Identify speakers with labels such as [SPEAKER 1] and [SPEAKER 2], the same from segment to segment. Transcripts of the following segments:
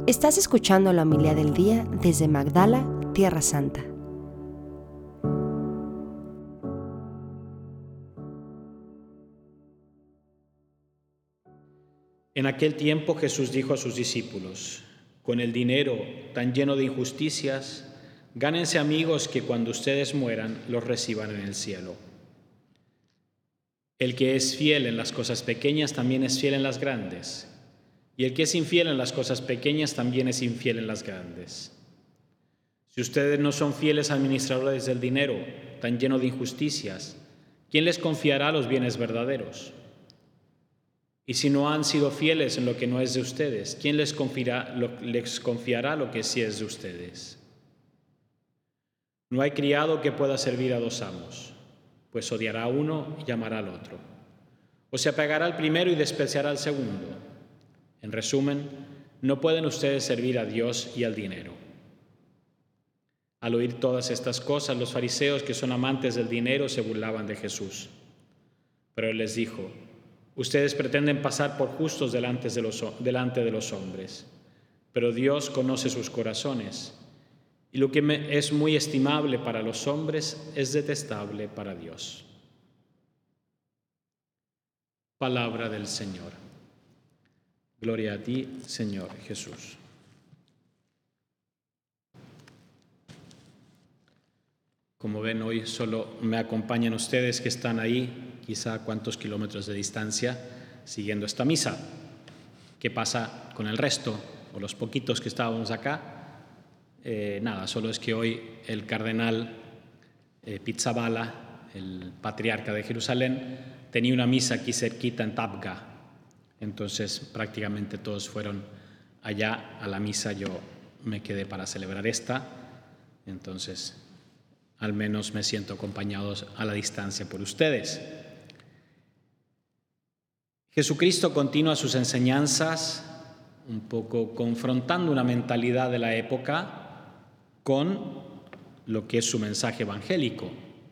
[SPEAKER 1] Estás escuchando la homilía del día desde Magdala, Tierra Santa.
[SPEAKER 2] En aquel tiempo Jesús dijo a sus discípulos: con el dinero tan lleno de injusticias, gánense amigos que cuando ustedes mueran los reciban en el cielo. El que es fiel en las cosas pequeñas también es fiel en las grandes, y el que es infiel en las cosas pequeñas también es infiel en las grandes. Si ustedes no son fieles administradores del dinero tan lleno de injusticias, ¿quién les confiará los bienes verdaderos? Y si no han sido fieles en lo que no es de ustedes, ¿quién les confiará lo que sí es de ustedes? No hay criado que pueda servir a dos amos, pues odiará a uno y amará al otro. O se apegará al primero y despreciará al segundo. En resumen, no pueden ustedes servir a Dios y al dinero. Al oír todas estas cosas, los fariseos, que son amantes del dinero, se burlaban de Jesús. Pero él les dijo: ustedes pretenden pasar por justos delante de los hombres, pero Dios conoce sus corazones, y lo que es muy estimable para los hombres es detestable para Dios. Palabra del Señor. Gloria a ti, Señor Jesús. Como ven, hoy solo me acompañan ustedes que están ahí, quizá a cuántos kilómetros de distancia, siguiendo esta misa. ¿Qué pasa con el resto, o los poquitos que estábamos acá? Nada, solo es que hoy el cardenal Pizzaballa, el patriarca de Jerusalén, tenía una misa aquí cerquita en Tabga. Entonces prácticamente todos fueron allá a la misa. Yo me quedé para celebrar esta. Entonces al menos me siento acompañados a la distancia por ustedes. Jesucristo continúa sus enseñanzas, un poco confrontando una mentalidad de la época con lo que es su mensaje evangélico.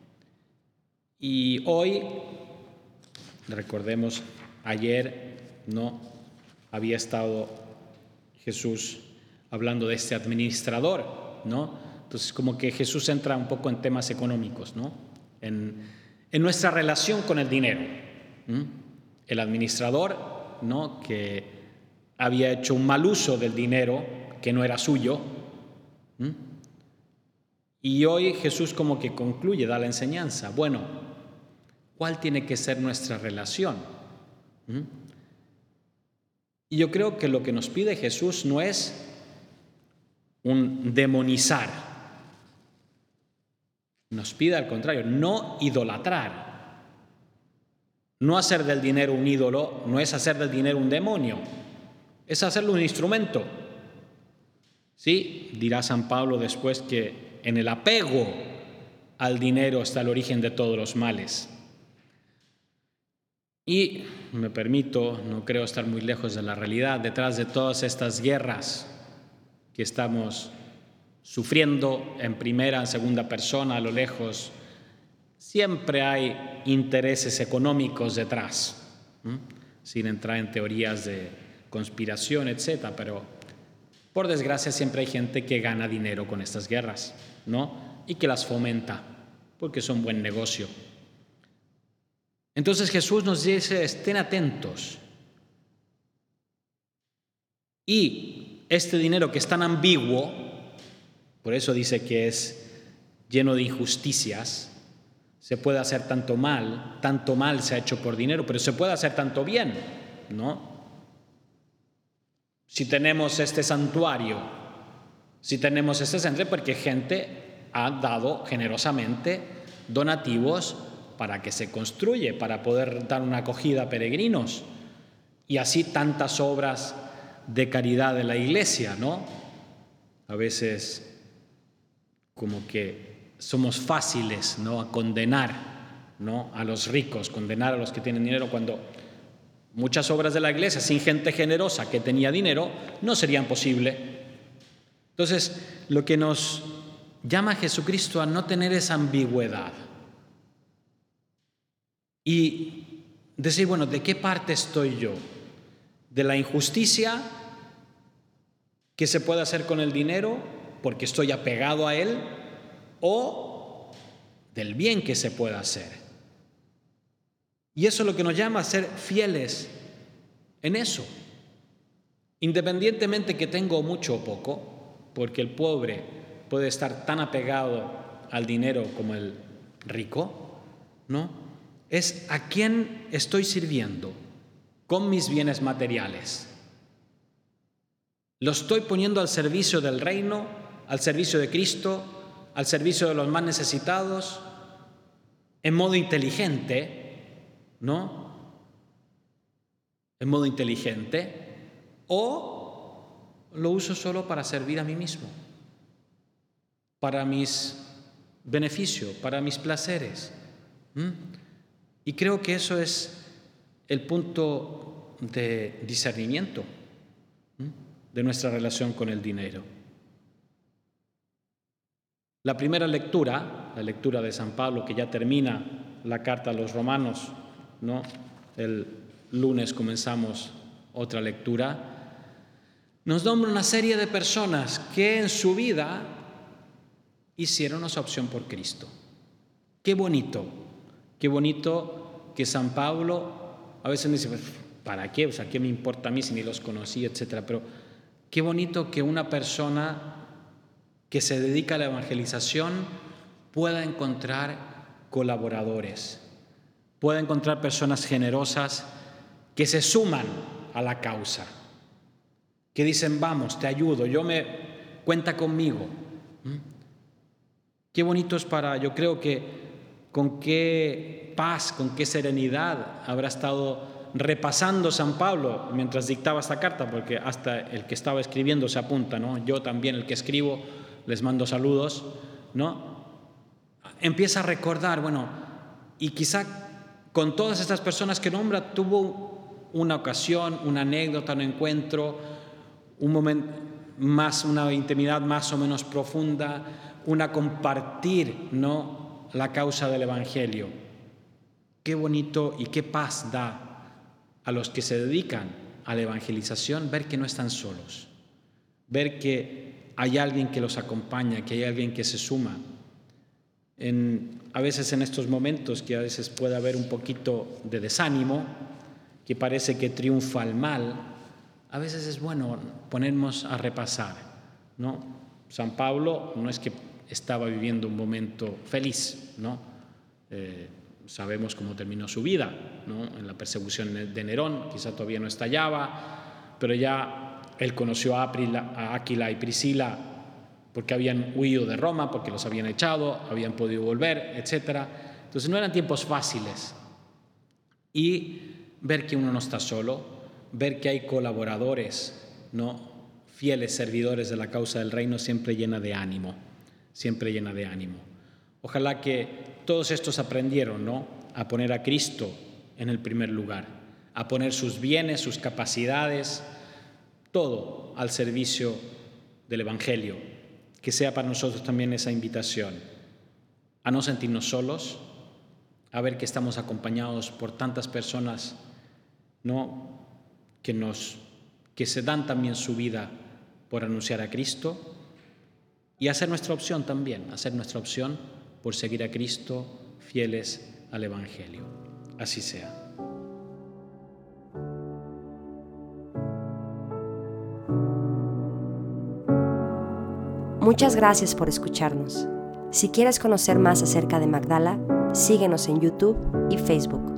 [SPEAKER 2] Y hoy, recordemos, ayer no había estado Jesús hablando de este administrador, ¿no? Entonces, como que Jesús entra un poco en temas económicos, ¿no? En nuestra relación con el dinero. El administrador, ¿no?, que había hecho un mal uso del dinero que no era suyo. Y hoy Jesús como que concluye, da la enseñanza. Bueno, ¿cuál tiene que ser nuestra relación? Y yo creo que lo que nos pide Jesús no es un demonizar. Nos pide al contrario, no idolatrar. No hacer del dinero un ídolo, no es hacer del dinero un demonio, es hacerlo un instrumento. Sí, dirá San Pablo después que en el apego al dinero está el origen de todos los males. Y me permito, no creo estar muy lejos de la realidad, detrás de todas estas guerras que estamos sufriendo en primera, en segunda persona, a lo lejos, siempre hay intereses económicos detrás, sin entrar en teorías de conspiración, etc. Pero, por desgracia, siempre hay gente que gana dinero con estas guerras, ¿no? Y que las fomenta, porque son buen negocio. Entonces Jesús nos dice: estén atentos. Y este dinero que es tan ambiguo, por eso dice que es lleno de injusticias, se puede hacer tanto mal se ha hecho por dinero, pero se puede hacer tanto bien, ¿no? Si tenemos este santuario, si tenemos este centro, porque gente ha dado generosamente donativos para que se construye, para poder dar una acogida a peregrinos, y así tantas obras de caridad de la Iglesia, ¿no? A veces como que somos fáciles, ¿no?, a condenar, ¿no?, a los ricos, condenar a los que tienen dinero, cuando muchas obras de la Iglesia sin gente generosa que tenía dinero no serían posibles. Entonces, lo que nos llama a Jesucristo a no tener esa ambigüedad y decir, bueno, ¿de qué parte estoy yo? ¿De la injusticia ¿Qué se puede hacer con el dinero porque estoy apegado a él? ¿O del bien que se pueda hacer? Y eso es lo que nos llama a ser fieles en eso. Independientemente que tengo mucho o poco, porque el pobre puede estar tan apegado al dinero como el rico, ¿no? Es a quién estoy sirviendo con mis bienes materiales. ¿Lo estoy poniendo al servicio del reino, al servicio de Cristo, al servicio de los más necesitados, en modo inteligente, ¿no? En modo inteligente, o lo uso solo para servir a mí mismo, para mis beneficios, para mis placeres. Y creo que eso es el punto de discernimiento de nuestra relación con el dinero. La primera lectura, la lectura de San Pablo, que ya termina la carta a los romanos, ¿no? El lunes comenzamos otra lectura, nos nombra una serie de personas que en su vida hicieron esa opción por Cristo. Qué bonito que San Pablo a veces me dice, ¿para qué? O sea, ¿qué me importa a mí si ni los conocí, etcétera? Pero qué bonito que una persona que se dedica a la evangelización pueda encontrar colaboradores, pueda encontrar personas generosas que se suman a la causa, que dicen, vamos, te ayudo, cuenta conmigo. Qué bonito es yo creo que con qué paz, con qué serenidad habrá estado repasando San Pablo mientras dictaba esta carta, porque hasta el que estaba escribiendo se apunta, ¿no? Yo también, el que escribo, les mando saludos, ¿no? Empieza a recordar, bueno, y quizá con todas estas personas que nombra tuvo una ocasión, una anécdota, un encuentro, un momento más, una intimidad más o menos profunda, una compartir, ¿no?, la causa del Evangelio. Qué bonito y qué paz da a los que se dedican a la evangelización ver que no están solos, ver que hay alguien que los acompaña, que hay alguien que se suma. A veces en estos momentos que a veces puede haber un poquito de desánimo, que parece que triunfa el mal, a veces es bueno ponernos a repasar, ¿no? San Pablo no es que estaba viviendo un momento feliz, ¿no? Sabemos cómo terminó su vida, ¿no? En la persecución de Nerón, quizá todavía no estallaba, pero ya él conoció a Áquila y Priscila porque habían huido de Roma, porque los habían echado, habían podido volver, etc. Entonces no eran tiempos fáciles. Y ver que uno no está solo, ver que hay colaboradores, ¿no?, fieles servidores de la causa del reino, siempre llena de ánimo, siempre llena de ánimo. Ojalá que todos estos aprendieron, ¿no?, a poner a Cristo en el primer lugar, a poner sus bienes, sus capacidades, todo al servicio del Evangelio. Que sea para nosotros también esa invitación a no sentirnos solos, a ver que estamos acompañados por tantas personas, ¿no?, que se dan también su vida por anunciar a Cristo, y hacer nuestra opción también, hacer nuestra opción por seguir a Cristo, fieles al Evangelio. Así sea.
[SPEAKER 1] Muchas gracias por escucharnos. Si quieres conocer más acerca de Magdala, síguenos en YouTube y Facebook.